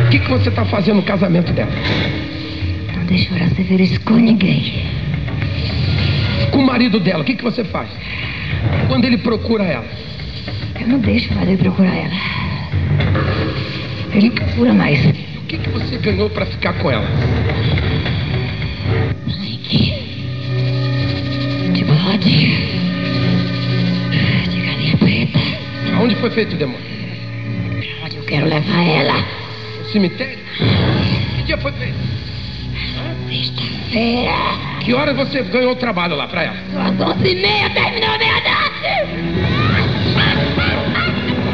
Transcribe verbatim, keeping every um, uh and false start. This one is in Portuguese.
O que, que você está fazendo no casamento dela? Não deixo ela se ver isso com ninguém. Com o marido dela, o que, que você faz? Quando ele procura ela? Eu não deixo mais ele procurar ela. Ele procura mais. E o que, que você ganhou para ficar com ela? Sangue. De bode. De galinha preta. Aonde foi feito o demônio? Pra onde eu quero levar ela? No cemitério? Que dia foi feito? Sexta-feira. Que hora você ganhou o trabalho lá pra ela? Às onze e meia terminou a meia-noite.